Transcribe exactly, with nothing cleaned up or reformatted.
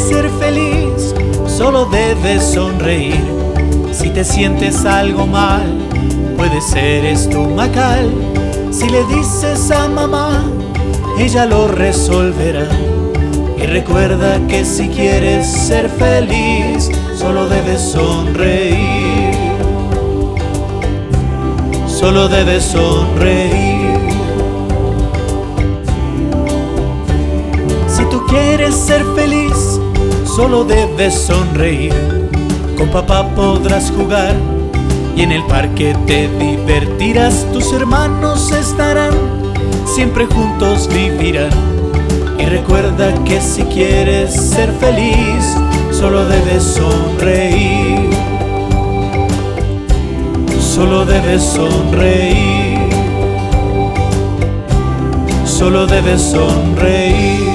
ser feliz, solo debes sonreír. Si te sientes algo mal, puede ser estomacal. Si le dices a mamá, ella lo resolverá. Y recuerda que si quieres ser feliz, solo debes sonreír. Solo debes sonreír. Si tú quieres ser feliz, solo debes sonreír. Con papá podrás jugar y en el parque te divertirás. Tus hermanos estarán, siempre juntos vivirán. Y recuerda que si quieres ser feliz, solo debes sonreír. Solo debes sonreír. Solo debes sonreír.